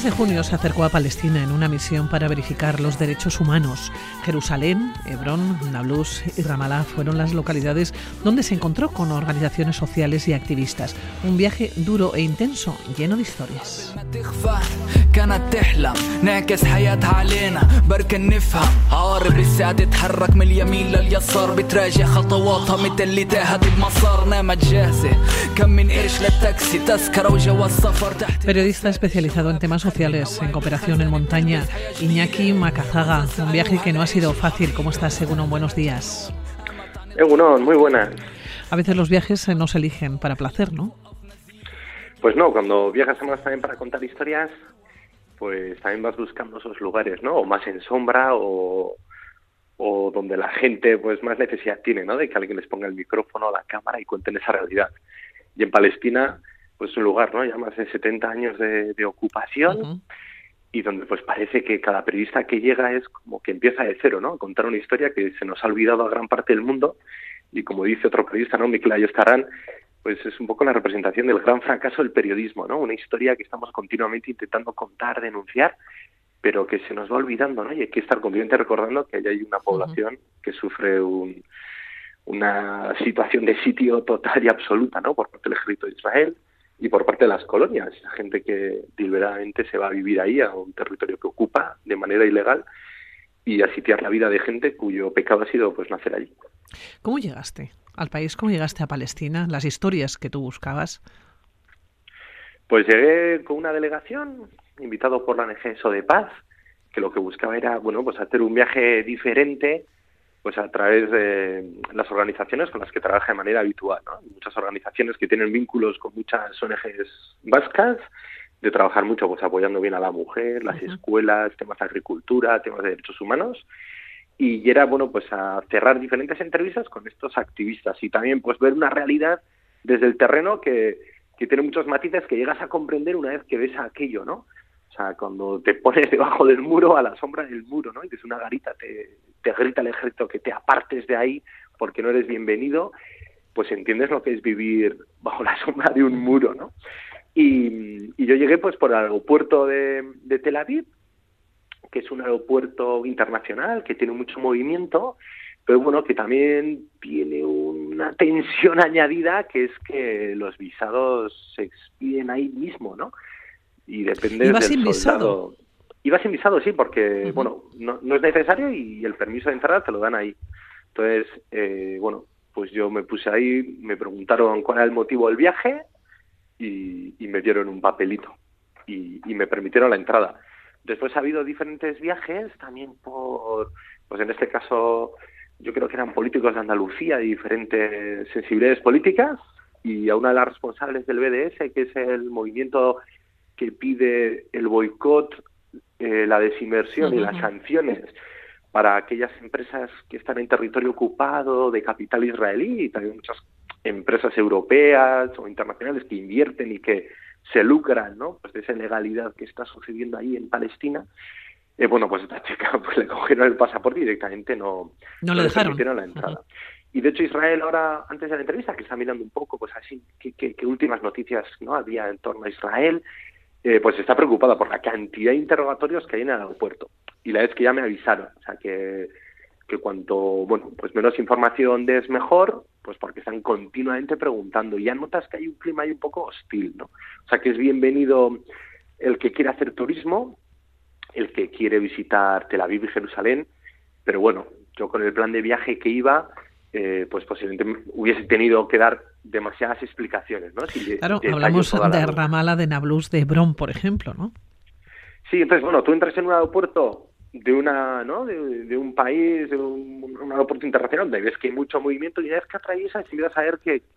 mes de junio se acercó a Palestina en una misión para verificar los derechos humanos. Jerusalén, Hebrón, Nablus y Ramallah fueron las localidades donde se encontró con organizaciones sociales y activistas. Un viaje duro e intenso, lleno de historias. Periodista especializado en temas sociales, en cooperación en montaña, Iñaki Macazaga. Un viaje que no ha sido fácil. ¿Cómo estás, Egunon? Buenos días. Egunon, muy buenas. A veces los viajes no se eligen para placer, ¿no? Pues no, cuando viajas además también para contar historias, pues también vas buscando esos lugares, ¿no? O más en sombra o donde la gente pues más necesidad tiene, ¿no? De que alguien les ponga el micrófono a la cámara y cuenten esa realidad. Y en Palestina, pues un lugar, ¿no? Ya más de 70 años de ocupación, y donde pues parece que cada periodista que llega es como que empieza de cero, ¿no? A contar una historia que se nos ha olvidado a gran parte del mundo, y como dice otro periodista, ¿no? Mikel Ayestarán, pues es un poco la representación del gran fracaso del periodismo, ¿no? Una historia que estamos continuamente intentando contar, denunciar, pero que se nos va olvidando, ¿no? Y hay que estar continuamente recordando que hay una población que sufre una situación de sitio total y absoluta, ¿no? Por parte del ejército de Israel y por parte de las colonias, la gente que deliberadamente se va a vivir ahí, a un territorio que ocupa de manera ilegal, y a sitiar la vida de gente cuyo pecado ha sido pues nacer allí. ¿Cómo llegaste al país? ¿Cómo llegaste a Palestina? Las historias que tú buscabas. Pues llegué con una delegación, invitado por la ONG de Paz, que lo que buscaba era, bueno, pues hacer un viaje diferente, pues a través de las organizaciones con las que trabaja de manera habitual, ¿no? Muchas organizaciones que tienen vínculos con muchas ONGs vascas, de trabajar mucho pues apoyando bien a la mujer, las escuelas, temas de agricultura, temas de derechos humanos, y era, bueno, pues a cerrar diferentes entrevistas con estos activistas y también pues ver una realidad desde el terreno que tiene muchos matices que llegas a comprender una vez que ves aquello, ¿no? O sea, cuando te pones debajo del muro, a la sombra del muro, ¿no? Y desde una garita te grita el ejército que te apartes de ahí porque no eres bienvenido, pues entiendes lo que es vivir bajo la sombra de un muro, ¿no? Y yo llegué pues por el aeropuerto de Tel Aviv, que es un aeropuerto internacional que tiene mucho movimiento, pero bueno, que también tiene una tensión añadida, que es que los visados se expiden ahí mismo, ¿no? Y depende del soldado. Iba sin visado, sí, porque bueno, no es necesario y el permiso de entrada te lo dan ahí. Entonces, bueno, pues yo me puse ahí, me preguntaron cuál era el motivo del viaje y me dieron un papelito y me permitieron la entrada. Después ha habido diferentes viajes también pues en este caso yo creo que eran políticos de Andalucía de diferentes sensibilidades políticas, y a una de las responsables del BDS, que es el movimiento que pide el boicot, la desinversión y las sanciones para aquellas empresas que están en territorio ocupado de capital israelí, y también muchas empresas europeas o internacionales que invierten y que se lucran, ¿no? Pues de esa ilegalidad que está sucediendo ahí en Palestina. Bueno, pues esta chica pues le cogieron el pasaporte y directamente no le permitieron la entrada. Y de hecho Israel ahora, antes de la entrevista, que está mirando un poco pues así qué últimas noticias no había en torno a Israel, pues está preocupada por la cantidad de interrogatorios que hay en el aeropuerto. Y la vez que ya me avisaron, o sea que cuanto, bueno, pues menos información des mejor, pues porque están continuamente preguntando. Y ya notas que hay un clima ahí un poco hostil, ¿no? O sea que es bienvenido el que quiere hacer turismo, el que quiere visitar Tel Aviv y Jerusalén, pero bueno, yo con el plan de viaje que iba, pues posiblemente hubiese tenido que dar demasiadas explicaciones, ¿no? Claro, hablamos de Ramallah, de Nablus, de Hebrón, por ejemplo, ¿no? Sí, entonces, bueno, tú entras en un aeropuerto de de un país, de un aeropuerto internacional, donde ves que hay mucho movimiento, y una vez que atraviesas empiezas a ver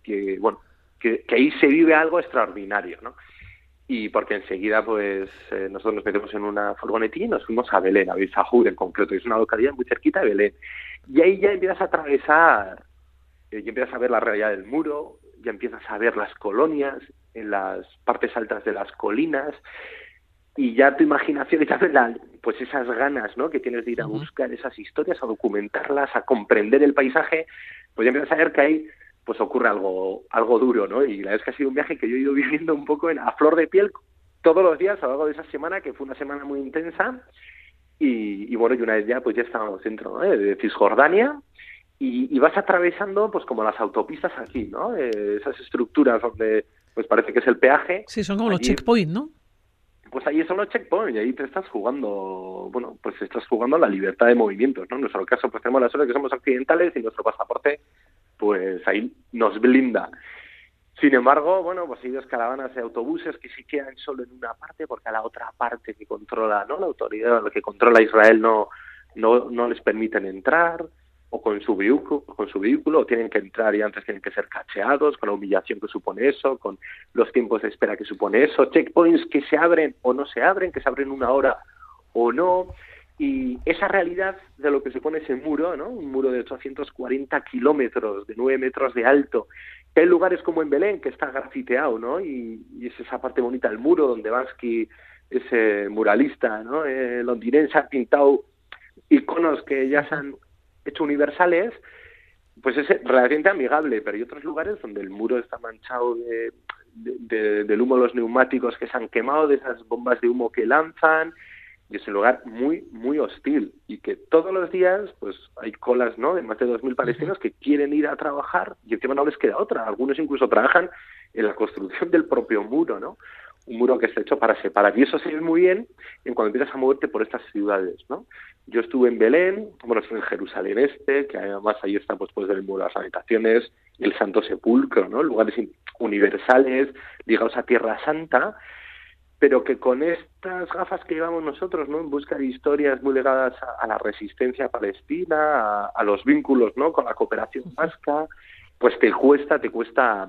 que ahí se vive algo extraordinario, ¿no? Y porque enseguida, pues, nosotros nos metemos en una furgonetilla y nos fuimos a Belén, a Bizahur en concreto, es una localidad muy cerquita de Belén. Y ahí ya empiezas a atravesar, ya empiezas a ver la realidad del muro, ya empiezas a ver las colonias en las partes altas de las colinas, y ya tu imaginación y también pues esas ganas, ¿no?, que tienes de ir a buscar esas historias, a documentarlas, a comprender el paisaje, pues ya empiezas a ver que ahí pues ocurre algo duro, ¿no? Y la verdad es que ha sido un viaje que yo he ido viviendo un poco a flor de piel, todos los días a lo largo de esa semana, que fue una semana muy intensa, y bueno, y una vez ya, pues ya estábamos dentro, ¿no?, de Cisjordania, y vas atravesando, pues como las autopistas aquí, ¿no? Esas estructuras donde, pues parece que es el peaje. Sí, son como los Allí, checkpoints, ¿no? pues ahí son los checkpoints, y ahí te estás jugando, bueno, pues estás jugando la libertad de movimientos, ¿no? En nuestro caso, pues tenemos la suerte de que somos occidentales y nuestro pasaporte, pues ahí nos blinda. Sin embargo, bueno, pues hay dos caravanas de autobuses que se quedan solo en una parte, porque a la otra parte que controla, ¿no?, la autoridad, lo que controla Israel, no les permiten entrar, o con su vehículo, o tienen que entrar y antes tienen que ser cacheados, con la humillación que supone eso, con los tiempos de espera que supone eso, checkpoints que se abren o no se abren, que se abren una hora o no. Y esa realidad de lo que supone ese muro, ¿no?, un muro de 840 kilómetros, de 9 metros de alto, que hay lugares como en Belén, que está grafiteado, ¿no?, y es esa parte bonita del muro donde Bansky, ese muralista, ¿no?, londinense, ha pintado iconos que ya se han hecho universales, pues es relativamente amigable, pero hay otros lugares donde el muro está manchado del humo de los neumáticos que se han quemado, de esas bombas de humo que lanzan, y es un lugar muy, muy hostil, y que todos los días pues hay colas, ¿no?, de más de 2.000 palestinos que quieren ir a trabajar y encima no les queda otra. Algunos incluso trabajan en la construcción del propio muro, ¿no?, un muro que está hecho para separar, y eso se ve muy bien en cuando empiezas a moverte por estas ciudades, ¿no? Yo estuve en Belén, bueno, estuve en Jerusalén Este, que además ahí está pues del muro de las habitaciones, el Santo Sepulcro, ¿no?, lugares universales ligados a Tierra Santa, pero que con estas gafas que llevamos nosotros, ¿no?, en busca de historias muy ligadas a la resistencia palestina, a los vínculos, ¿no?, con la cooperación vasca, pues te cuesta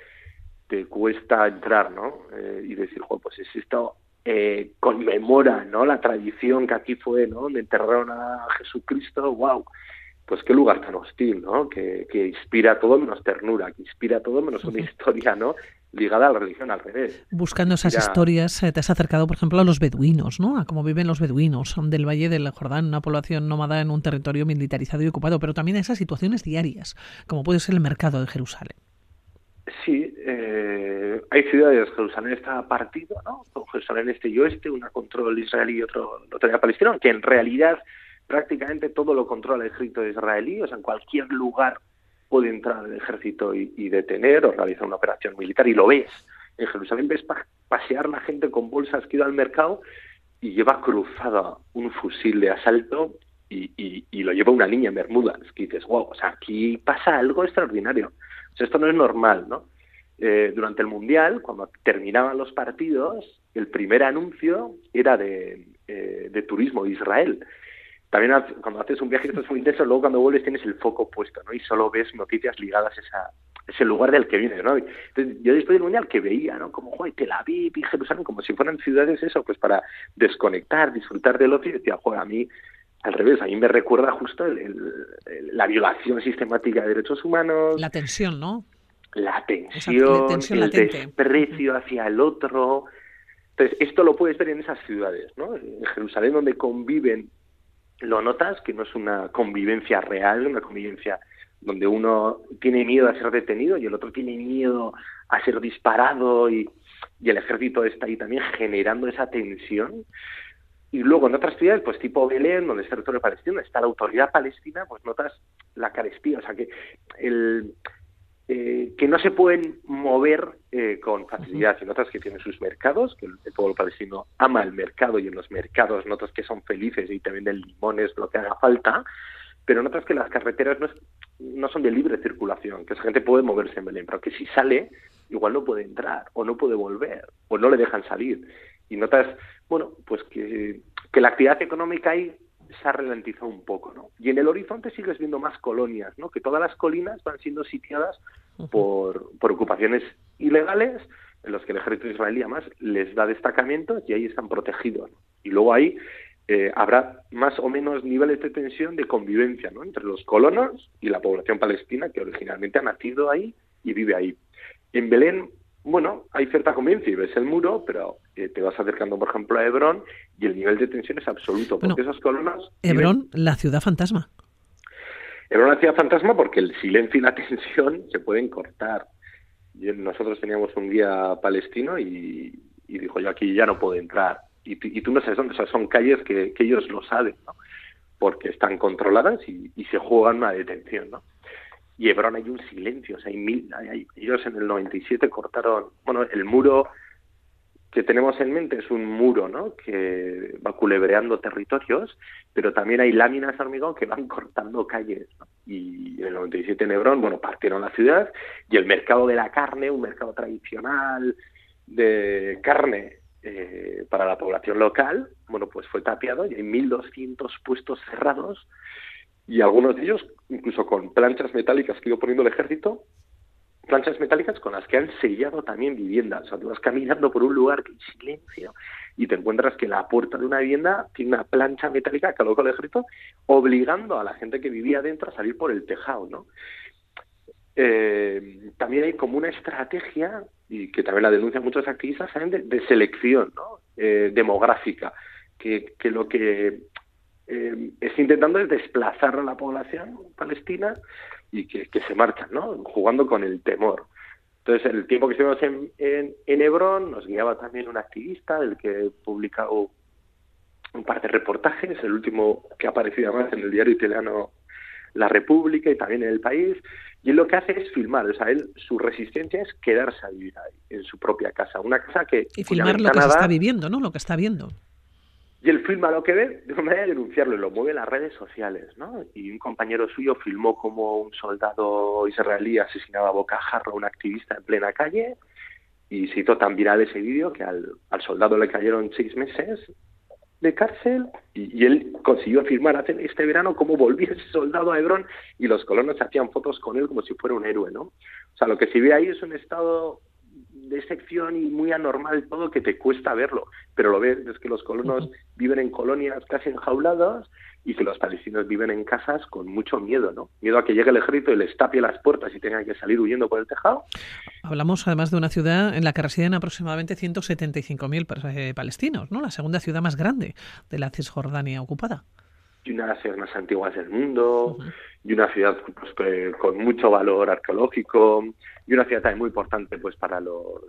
entrar, ¿no? Y decir, pues es esto, conmemora, ¿no?, la tradición que aquí fue, ¿no?, donde enterraron a Jesucristo. ¡Wow! Pues qué lugar tan hostil, ¿no?, que inspira todo menos ternura, que inspira todo menos una historia, ¿no?, ligada a la religión, al revés. Buscando esas historias, te has acercado, por ejemplo, a los beduinos, ¿no?, a cómo viven los beduinos del Valle del Jordán, una población nómada en un territorio militarizado y ocupado, pero también a esas situaciones diarias, como puede ser el mercado de Jerusalén. Sí, hay ciudades, Jerusalén está partido, ¿no?, con Jerusalén Este y Oeste, una control israelí y otro palestino, aunque en realidad prácticamente todo lo controla el ejército israelí, o sea, en cualquier lugar puede entrar el ejército y detener o realizar una operación militar, y lo ves. En Jerusalén ves pasear la gente con bolsas que iba al mercado y lleva cruzada un fusil de asalto y lo lleva una niña en bermudas, que dices, wow, o sea, aquí pasa algo extraordinario. O sea, esto no es normal, ¿no? Durante el Mundial, cuando terminaban los partidos, el primer anuncio era de turismo de Israel. También cuando haces un viaje esto es muy intenso, luego cuando vuelves tienes el foco puesto, ¿no?, y solo ves noticias ligadas a ese lugar del que vienes, ¿no? Entonces, yo después del Mundial que veía, ¿no?, como Tel Aviv y Jerusalén, como si fueran ciudades eso, pues para desconectar, disfrutar del ocio, y decía, a mí, al revés, a mí me recuerda justo la violación sistemática de derechos humanos. La tensión, ¿no? La tensión, el latente. Desprecio hacia el otro. Entonces, esto lo puedes ver en esas ciudades, ¿no? En Jerusalén, donde conviven, lo notas, que no es una convivencia real, una convivencia donde uno tiene miedo a ser detenido y el otro tiene miedo a ser disparado, y el ejército está ahí también generando esa tensión. Y luego en otras ciudades, pues tipo Belén, donde está el territorio palestino, está la autoridad palestina, pues notas la carestía, o sea que que no se pueden mover con facilidad, y notas que tienen sus mercados, que el pueblo palestino ama el mercado, y en los mercados notas que son felices y te venden limones, lo que haga falta, pero notas que las carreteras no son de libre circulación, que esa gente puede moverse en Belén, pero que si sale, igual no puede entrar, o no puede volver, o no le dejan salir. Y notas, bueno, pues que la actividad económica ahí se ha ralentizado un poco, ¿no? Y en el horizonte sigues viendo más colonias, ¿no?, que todas las colinas van siendo sitiadas por ocupaciones ilegales, en los que el ejército israelí además les da destacamentos y ahí están protegidos, ¿no? Y luego ahí habrá más o menos niveles de tensión de convivencia, ¿no?, entre los colonos y la población palestina que originalmente ha nacido ahí y vive ahí. En Belén, bueno, hay cierta convivencia y ves el muro, pero te vas acercando, por ejemplo, a Hebrón y el nivel de tensión es absoluto, porque esos colonos... Hebrón, la ciudad fantasma. Hebrón, la ciudad fantasma, porque el silencio y la tensión se pueden cortar. Nosotros teníamos un guía palestino y y dijo, yo aquí ya no puedo entrar. Y tú no sabes dónde, o sea, son calles que ellos lo saben, ¿no? Porque están controladas y se juegan una detención, ¿no? Y Hebrón hay un silencio, o sea, ellos en el 97 cortaron, bueno, el muro que tenemos en mente es un muro, ¿no?, que va culebreando territorios, pero también hay láminas de hormigón que van cortando calles, ¿no? Y en el 97 en Hebrón, bueno, partieron la ciudad y el mercado de la carne, un mercado tradicional de carne para la población local, bueno, pues fue tapiado y hay 1.200 puestos cerrados y algunos de ellos, incluso con planchas metálicas que iba poniendo el ejército, planchas metálicas con las que han sellado también viviendas. O sea, tú vas caminando por un lugar que hay silencio y te encuentras que la puerta de una vivienda tiene una plancha metálica que colocó el ejército, obligando a la gente que vivía dentro a salir por el tejado, ¿no? También hay como una estrategia, y que también la denuncian muchos activistas, ¿saben?, de selección, ¿no?, demográfica, que lo que está intentando es desplazar a la población palestina y que se marchan, ¿no?, jugando con el temor. Entonces, el tiempo que estuvimos en Hebrón nos guiaba también un activista, del que he publicado un par de reportajes, el último que ha aparecido además en el diario italiano La República y también en El País, y él lo que hace es filmar, o sea, su resistencia es quedarse a vivir ahí, en su propia casa, una casa que... Y filmar lo que se está viviendo, ¿no?, lo que está viendo. Y él filma lo que ve de una manera de denunciarlo y lo mueve en las redes sociales, ¿no? Y un compañero suyo filmó como un soldado israelí asesinaba a bocajarro a un activista en plena calle y se hizo tan viral ese vídeo que al soldado le cayeron 6 meses de cárcel y él consiguió filmar este verano cómo volvía ese soldado a Hebrón y los colonos hacían fotos con él como si fuera un héroe, ¿no? O sea, lo que se ve ahí es un estado de sección y muy anormal todo que te cuesta verlo, pero lo ves, es que los colonos viven en colonias casi enjauladas y que los palestinos viven en casas con mucho miedo, ¿no? Miedo a que llegue el ejército y les tape las puertas y tengan que salir huyendo por el tejado. Hablamos además de una ciudad en la que residen aproximadamente 175.000 palestinos, ¿no? La segunda ciudad más grande de la Cisjordania ocupada. Y una de las ciudades más antiguas del mundo, y una ciudad pues, con mucho valor arqueológico, y una ciudad también muy importante pues para los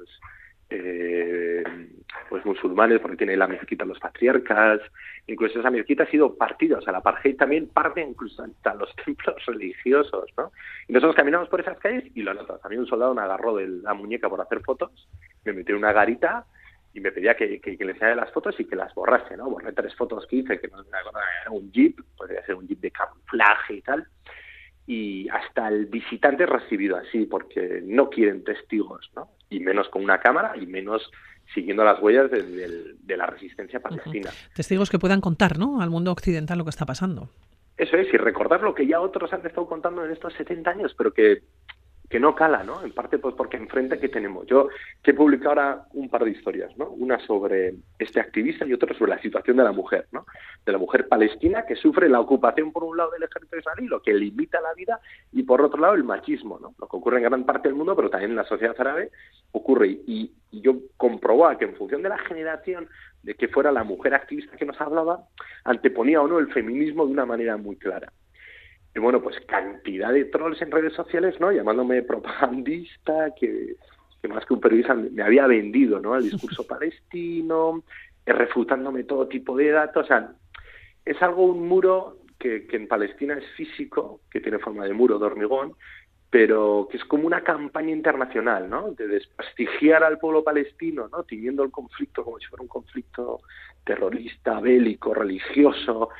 pues musulmanes, porque tiene la mezquita de los patriarcas, incluso esa mezquita ha sido partida, o sea, la apartheid también parte incluso hasta los templos religiosos, ¿no? Y nosotros caminamos por esas calles y lo notas. A mí un soldado me agarró de la muñeca por hacer fotos, me metió en una garita y me pedía que le enseñara las fotos y que las borrase, ¿no? Borré 3 fotos que hice, que no era un jeep, podría ser un jeep de camuflaje y tal, y hasta el visitante es recibido así, porque no quieren testigos, ¿no? Y menos con una cámara, y menos siguiendo las huellas de la resistencia palestina. Testigos que puedan contar, ¿no?, al mundo occidental lo que está pasando. Eso es, y recordar lo que ya otros han estado contando en estos 70 años, pero que no cala, ¿no? En parte pues porque enfrente que tenemos. Yo que he publicado ahora un par de historias, ¿no? Una sobre este activista y otra sobre la situación de la mujer, ¿no? De la mujer palestina que sufre la ocupación por un lado del ejército israelí, lo que limita la vida, y por otro lado el machismo, ¿no? Lo que ocurre en gran parte del mundo, pero también en la sociedad árabe ocurre. Y yo comprobaba que en función de la generación de que fuera la mujer activista que nos hablaba, anteponía o no el feminismo de una manera muy clara. Y bueno, pues cantidad de trolls en redes sociales, ¿no? Llamándome propagandista, que más que un periodista me había vendido, ¿no?, al discurso palestino, refutándome todo tipo de datos. O sea, es un muro que en Palestina es físico, que tiene forma de muro de hormigón, pero que es como una campaña internacional, ¿no?, de desprestigiar al pueblo palestino, ¿no?, tiñendo el conflicto como si fuera un conflicto terrorista, bélico, religioso,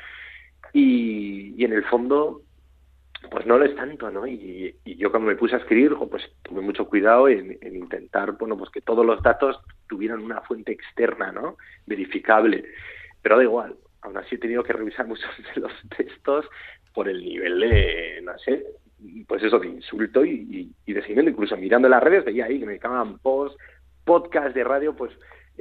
y en el fondo pues no lo es tanto, ¿no? Y yo cuando me puse a escribir, pues tuve mucho cuidado en intentar, bueno, pues que todos los datos tuvieran una fuente externa, ¿no?, verificable. Pero da igual, aún así he tenido que revisar muchos de los textos por el nivel de, no sé, pues eso, de insulto y de seguimiento. Incluso mirando las redes veía ahí que me dedicaban podcast de radio, pues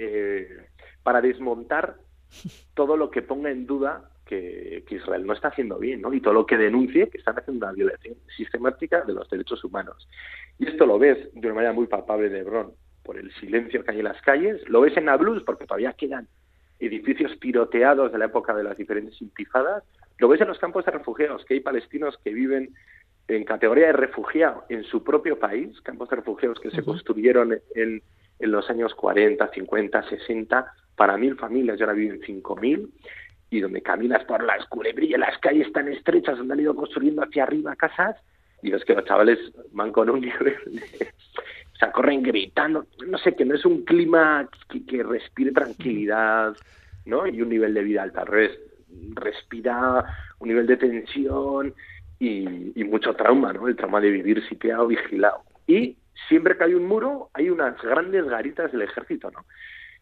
para desmontar todo lo que ponga en duda que Israel no está haciendo bien, ¿no? Y todo lo que denuncie que están haciendo una violación sistemática de los derechos humanos. Y esto lo ves de una manera muy palpable de Hebrón, por el silencio que hay en las calles, lo ves en Nablus porque todavía quedan edificios tiroteados de la época de las diferentes intifadas, lo ves en los campos de refugiados, que hay palestinos que viven en categoría de refugiado en su propio país, campos de refugiados que se construyeron en en los años 40, 50, 60, para 1.000 familias, y ahora viven 5.000, y donde caminas por las culebrillas, las calles tan estrechas donde han ido construyendo hacia arriba casas, y ves que los chavales van con un nivel o sea, corren gritando, no sé, que no es un clima que respire tranquilidad, ¿no? Y un nivel de vida alto, al revés, respira un nivel de tensión y mucho trauma, ¿no? El trauma de vivir sitiado, vigilado. Y siempre que hay un muro, hay unas grandes garitas del ejército, ¿no?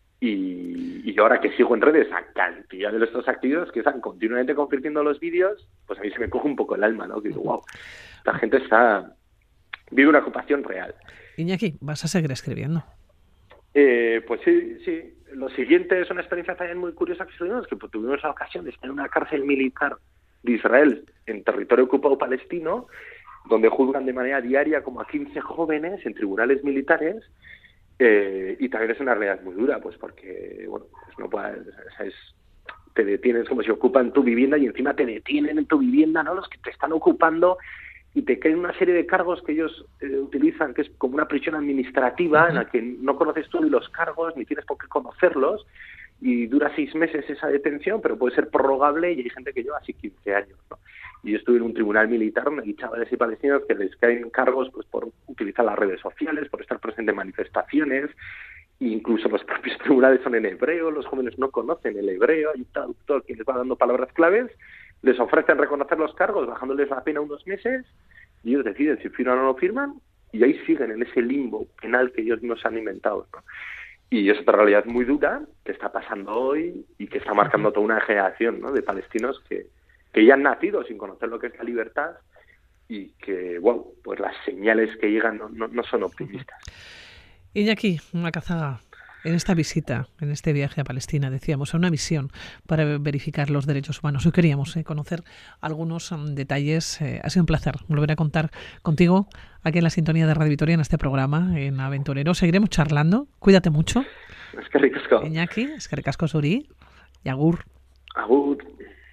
Y yo ahora que sigo en redes a cantidad de estos activos que están continuamente convirtiendo los vídeos, pues a mí se me coge un poco el alma, ¿no? Que digo, wow, esta gente vive una ocupación real. Iñaki, ¿vas a seguir escribiendo? Pues sí. Lo siguiente es una experiencia también muy curiosa que tuvimos, que tuvimos la ocasión de estar en una cárcel militar de Israel, en territorio ocupado palestino, donde juzgan de manera diaria como a 15 jóvenes en tribunales militares, y también es una realidad muy dura, pues porque, bueno, pues no puedes, te detienes como si ocupan tu vivienda y encima te detienen en tu vivienda, ¿no? Los que te están ocupando, y te caen una serie de cargos que ellos utilizan, que es como una prisión administrativa en la que no conoces tú ni los cargos, ni tienes por qué conocerlos, y dura 6 meses esa detención, pero puede ser prorrogable, y hay gente que lleva así 15 años, ¿no? Y yo estuve en un tribunal militar donde hay chavales y palestinos que les caen cargos pues por utilizar las redes sociales, por estar presente en manifestaciones, e incluso los propios tribunales son en hebreo, los jóvenes no conocen el hebreo, hay un traductor que les va dando palabras claves, les ofrecen reconocer los cargos bajándoles la pena unos meses, y ellos deciden si firman o no firman, y ahí siguen en ese limbo penal que ellos nos han inventado, ¿no? Y es otra realidad muy dura que está pasando hoy y que está marcando toda una generación, ¿no? De palestinos que ya han nacido sin conocer lo que es la libertad, y que, wow, pues las señales que llegan no son optimistas. Iñaki Macazaga, en esta visita, en este viaje a Palestina, decíamos, a una misión para verificar los derechos humanos. Hoy queríamos conocer algunos detalles. Ha sido un placer volver a contar contigo aquí en la sintonía de Radio Vitoria, en este programa, en Aventurero. Seguiremos charlando. Cuídate mucho. Eskerrik asko. Iñaki, eskerrik asko zuri. Y agur. Agur.